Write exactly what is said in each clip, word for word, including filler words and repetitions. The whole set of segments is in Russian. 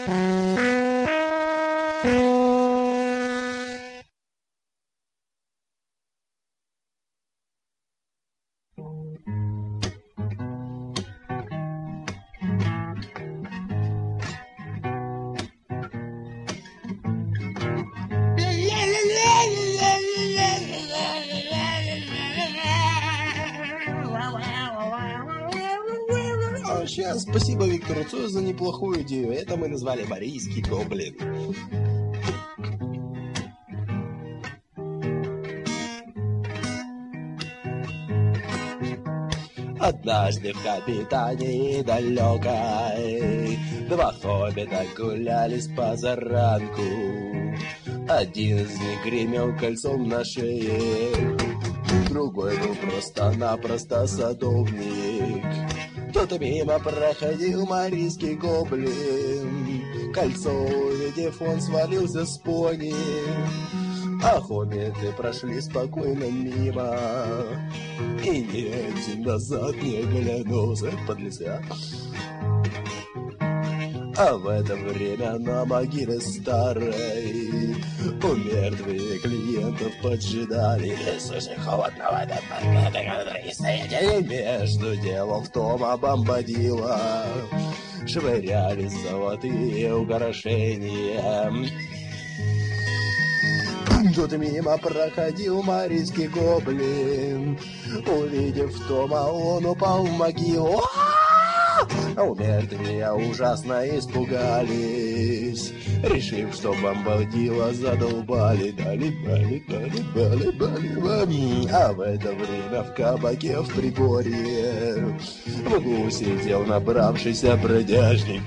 Вообще, спасибо Виктору Цою за неплохую идею. Это мы назвали Марийский гоблин. Однажды в капитании далекой два хоббита гулялись позаранку. Один из них гремел кольцом на шее, другой был просто-напросто садовник. Кто-то мимо проходил марийский гоблин. Кольцо увидев, он свалился с пони. А хоббиты прошли спокойно мимо, и ни один назад не оглянулся. Подлецы, а? А в это время на могиле старой у мертвых клиентов поджидали. Слушай, холодновато, и стоять между делом в том обомбадила. Швыряли золотые украшения. Тут мимо проходил марийский гоблин. Увидев Тома, он упал в могилу. А у мертвия ужасно испугались, решив, что бомбардила задолбали. Дали, бали, дали, бали, бали, бали. А в это время в кабаке в пригорье в углу сидел набравшийся бродяжник.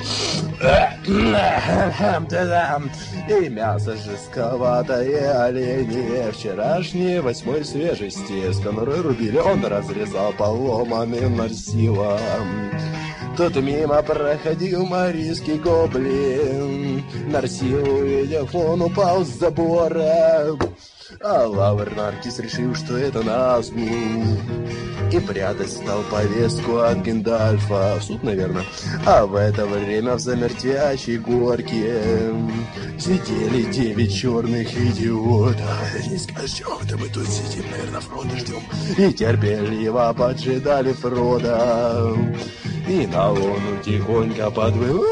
И мясо жестковатое оленье, вчерашнее восьмой свежести, с конурой рубили, он разрезал поломанным нарсилом. Тут мимо проходил марийский гоблин. Нарсил, увидев, он упал с забора. А Лавр Наркис решил, что это назгул, и прятать стал повестку от Гендальфа. В суд, наверное. А в это время в замертвящей горке сидели девять черных идиотов. Не скажешь, чего-то мы тут сидим, наверное, Фрода ждем. И терпеливо поджидали Фрода. И на луну тихонько подвывали.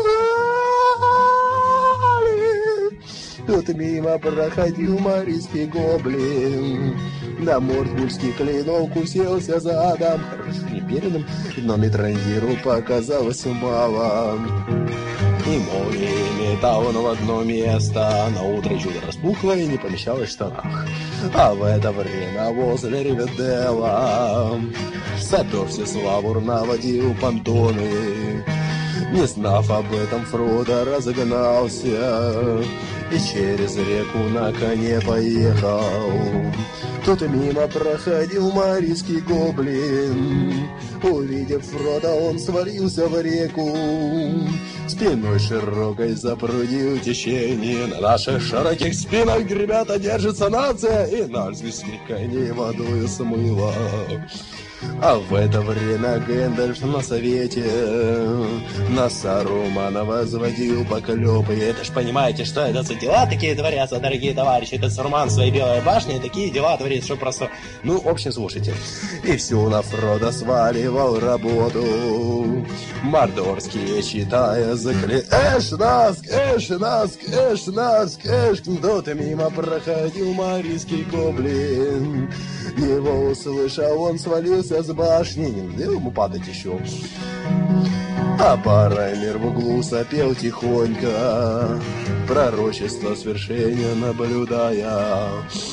Тут мимо проходил марийский гоблин. На мордвульский клинок уселся задом. Хорошо, не передом, но Митрандиру показалось мало. И молнией метал он в одно место. На утро чудо распухло и не помещалось в штанах. А в это время возле Риведела сапер Всеславур наводил понтоны. Не знав об этом, Фродо разогнался и через реку на коне поехал. Тут мимо проходил марийский гоблин. Увидев Фродо, он свалился в реку. Спиной широкой запрудил течение. На наших широких спинах, ребята, держится нация, и нас весьми коней водою смыло. А в это время Гэндальф на совете на Сарумана возводил поклёпы. Это ж понимаете, что это за дела такие творятся, дорогие товарищи. Это Саруман в своей белой башне такие дела творит, что просто... Ну, в общем, слушайте. И всю на Фродо сваливал работу. Мордорские, читая, закли... Эш-наск, Эш-наск, Эш-наск, Эш... Тут мимо проходил марийский гоблин. Его услышал, он свалился с башни. Не надо ему падать еще. А Парамир в углу сопел тихонько, пророчество свершения наблюдая.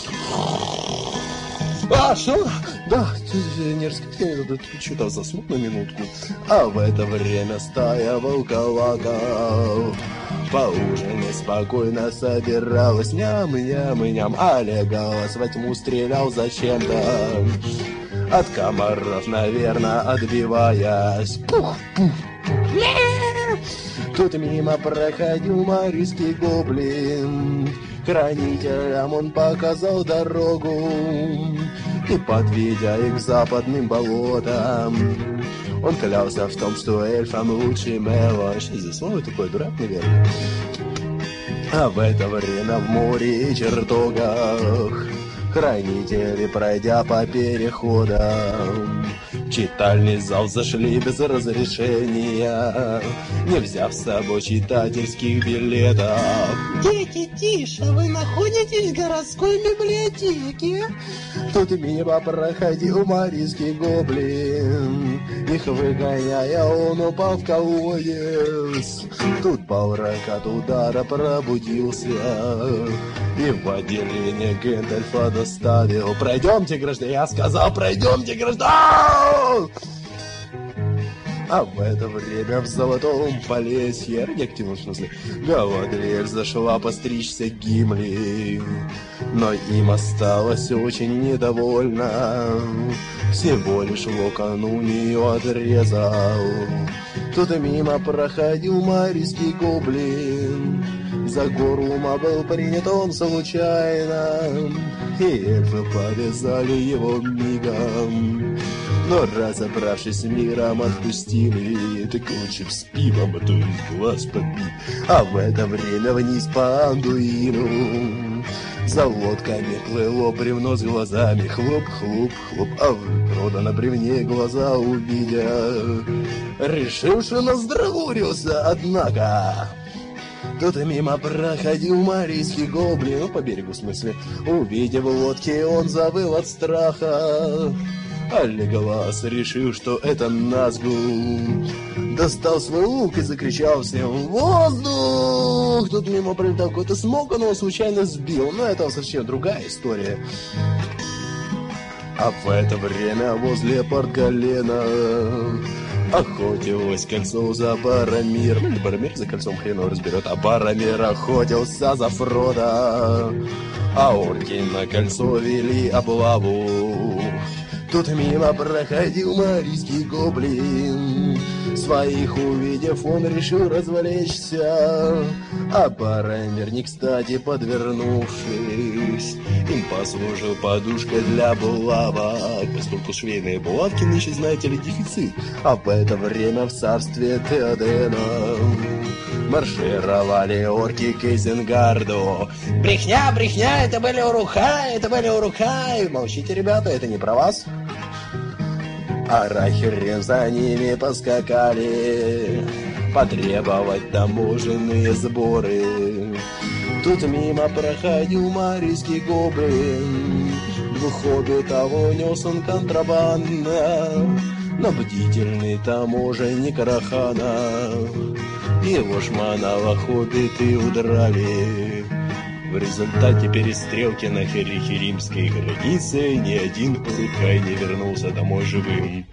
А, что? Да, не рассказывай, что-то заснул на минутку. А в это время стая волколаков поужинать спокойно собиралась. Ням-ням-ням, а Леголас во тьму стрелял зачем-то, от комаров, наверное, отбиваясь. Пух-пух. Тут мимо проходил марийский гоблин. Хранителям он показал дорогу, и, подведя их к западным болотам, Он клялся в том, что эльфам лучше Мелон. Что за слово такое? Дурак, наверное. А в это время в море и чертогах хранители, пройдя по переходам, в читальный зал зашли без разрешения, не взяв с собой читательских билетов. Дети, тише, вы находитесь в городской библиотеке. Тут мимо проходил марийский гоблин, их выгоняя, он упал в колодец. Тут Балрак от удара пробудился и в отделение Гэндальфа доставил. Пройдемте, граждане, я сказал, пройдемте, граждане! А в это время в Золотом Полесье, радиоактивном смысле, Галадриэль зашла постричься Гимли, но им осталось очень недовольна. Всего лишь локон у нее отрезал. Тут мимо проходил марийский гоблин, за Горума был принят он случайно, и эльфы повязали его мигом. Но разобравшись с миром, отпустили, так лучше б с пивом, а то из глаз побит. А в это время вниз по Андуину за лодками плыло бревно с глазами. Хлоп, хлоп, хлоп, а Фродо на бревне глаза увидя, решил, что наздравурился, однако. Тут мимо проходил марийский гоблин, ну, по берегу в смысле. Увидев лодки, он завыл от страха. А Леголас решил, что это Назгул. Достал свой лук и закричал всем: «Воздух!» Тут мимо пролетал какой-то смог, он его случайно сбил. Но это совсем другая история. А в это время возле Портгалена охотилось кольцо за Баромир. Ну, или Баромир за кольцом хрен его разберет. А Баромир охотился за Фродо, а орки на кольцо вели облаву. Тут мимо проходил марийский гоблин, своих увидев, он решил развлечься. А Баромир, не кстати подвернувшись, им послужил подушкой для булавок, поскольку швейные булавки нынче, знаете ли, дефицит. А в это время в царстве Теодена маршировали орки к Изенгарду. Брехня, брехня, это были урухаи, это были урухаи. Молчите, ребята, это не про вас. А Рахирен за ними поскакали потребовать таможенные сборы. Тут мимо проходил марийский гоблин, двух хоббитов унес он контрабандно, но бдительный таможенник Рахана его шманала хоббиты удрали. В результате перестрелки на Хелихеримской границе ни один урухай не вернулся домой живым.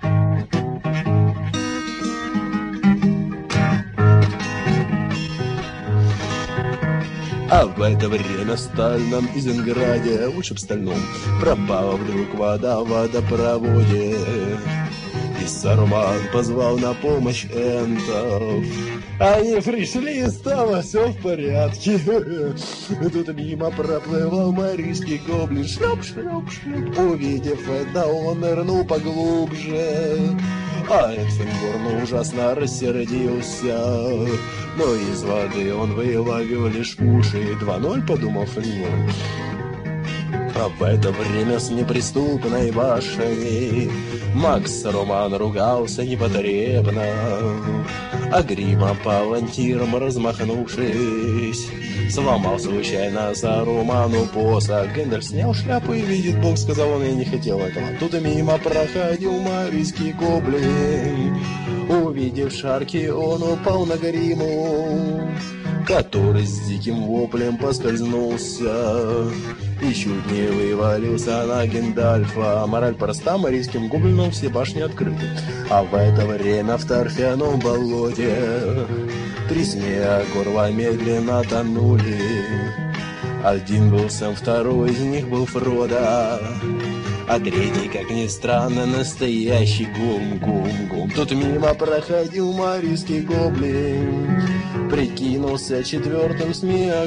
А в это время в стальном Изенграде, лучше в стальном, пропала вдруг вода в водопроводе. И Саруман позвал на помощь энтов. Они пришли, и стало все в порядке. Тут мимо проплывал марийский гоблин. Шлеп, шлеп, шлеп. Увидев это, он нырнул поглубже. А Эльфингорн ужасно рассердился, но из воды он выловил лишь уши. два ноль, подумал Фингорн. А в это время с неприступной башней Макс Роман ругался непотребно, а Грима палантиром размахнувшись сломал случайно Саруману посох. Гэндальф снял шляпу и видит Бог, сказал он, я не хотел этого. Тут мимо проходил марийский гоблин. Увидев шарки, он упал на Гриму, который с диким воплем поскользнулся и чуть не вывалился на Гэндальфа. Мораль проста, марийским гоблинам все башни открыты. А в это время в торфяном болоте три змея горла медленно тонули. Один был Сэм, второй из них был Фродо, а третий, как ни странно, настоящий гум-гум-гум. Тут мимо проходил марийский гоблин, прикинулся четвертым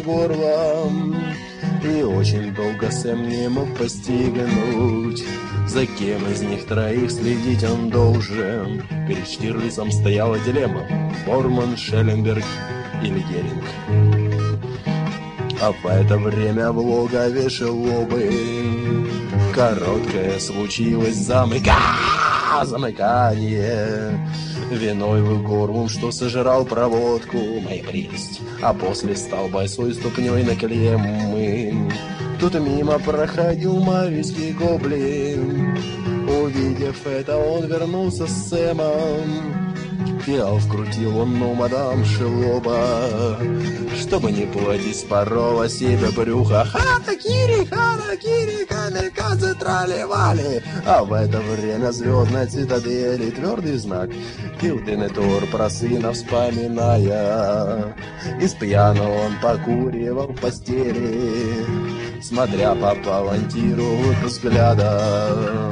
змеегорлом, и очень долго Сэм не мог постигнуть За кем из них троих следить он должен? Перед Штирлицем стояла дилемма: Борман, Шелленберг или Геринг. А в это время в логове Шелобы короткое случилось замыка... замыкание. Виной в горлом, что сожрал проводку, моя прелесть, а после стал босой ступней на клеммы. Тут мимо проходил марийский гоблин. Увидев это, он вернулся с Сэмом. Пиал вкрутил он, ну, мадам Шелоба, чтобы не платить с парова себе брюха. Хата-кири, хата-кири, камикадзе трали-вали. А в это время звездной цитадели твердый знак Пилтенетор про сына вспоминая. Из пьяного он покуривал в постели, смотря по палантиру взглядом.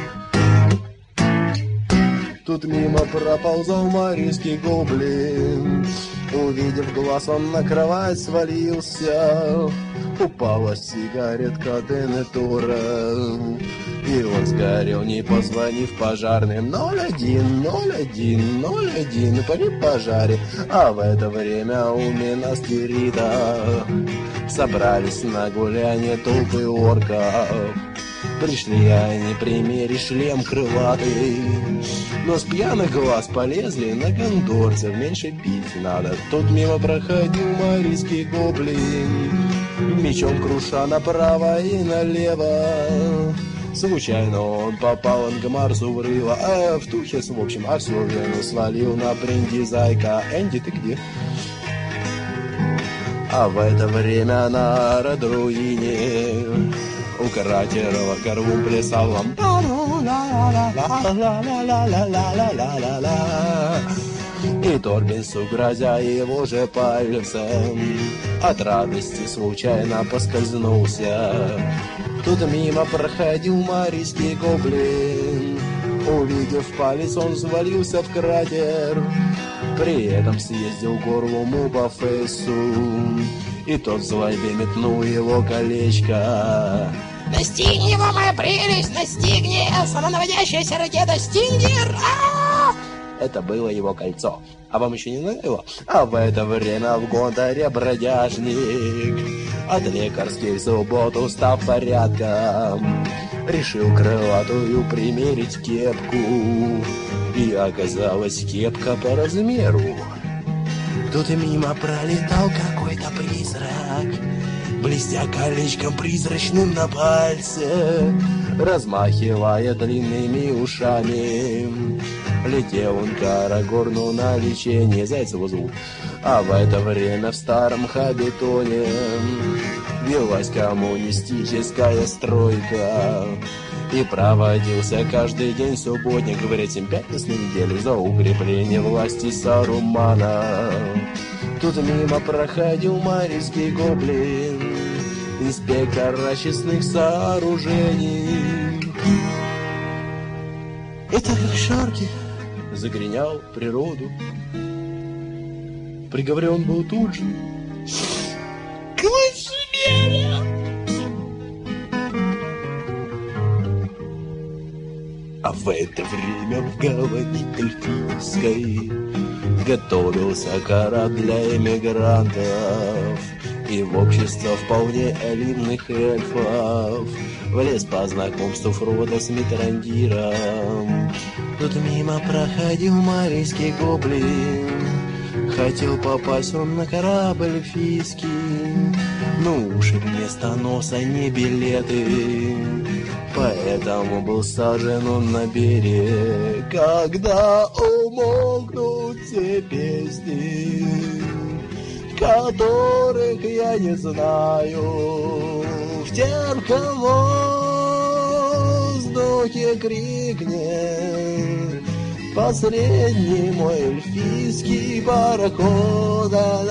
Тут мимо проползал марийский гоблин. Увидев глаз, он на кровать свалился. Упала сигаретка Денетора, и он сгорел, не позвонив пожарным. Ноль один, ноль один, ноль один при пожаре. А в это время у Минастерида собрались на гуляние толпы орков. Пришли они примерить шлем крылатый, но с пьяных глаз полезли на гондорцев. Меньше пить надо. Тут мимо проходил марийский гоблин, мечом круша направо и налево. Случайно он попал Ангмарсу в рыло, а в тухес, в общем, а всю вину свалил на бренди зайка. Энди, ты где? А в это время на Родруине у кратерова горбун плясал лампаду, и Торбинсу, грозя его же пальцем, от радости случайно поскользнулся. Тут мимо проходил марийский гоблин. Увидев палец, он взвалился в кратер. При этом съездил горлому по фейсу, и тот в злобе метнул его колечко. Настигни его, моя прелесть, настигни! Самонаводящаяся ракета Стингер! А-а-а! Это было его кольцо. А вам еще не знаю его? А в это время в Гондоре бродяжник, от лекарских забот устав порядком, решил крылатую примерить кепку. И оказалась кепка по размеру. Тут мимо пролетал какой-то призрак, блестя колечком призрачным на пальце, размахивая длинными ушами. Летел он к Арагорну на лечение, Зайцеву зовут. А в это время в старом Хабитоне велась коммунистическая стройка, и проводился каждый день субботник, говорят, семь пятниц на неделю, за укрепление власти Сарумана. Тут мимо проходил марийский гоблин, инспектор очистных сооружений. Это шарки загренял природу. Приговорен был тут же к смерти. А в это время в гавани эльфийской готовился корабль для эмигрантов, и в общество вполне элитных эльфов влез по знакомству Фродо с Митрандиром. Тут мимо проходил марийский гоблин, хотел попасть он на корабль эльфийский, но уши вместо носа не билеты, поэтому был сажен он на берег. Когда умолкнут все песни, которых я не знаю, в терпком воздухе крикнет последний мой эльфийский пароход.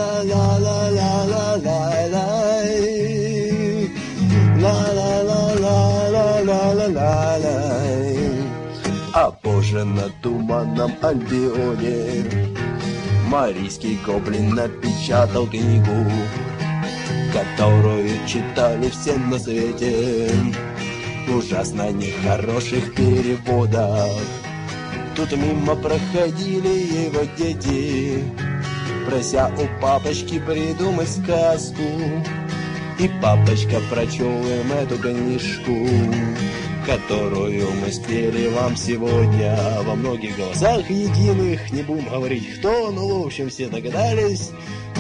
Ла-ла-ла-ла-ла-ла-ла-ла-ла-ла-ла. А позже на туманном Альбионе марийский гоблин напечатал книгу, которую читали все на свете. ужасно нехороших переводах. Тут мимо проходили его дети, прося у папочки придумать сказку. И папочка прочел им эту книжку, которую мы спели вам сегодня во многих голосах единых. Не будем говорить кто, но в общем все догадались.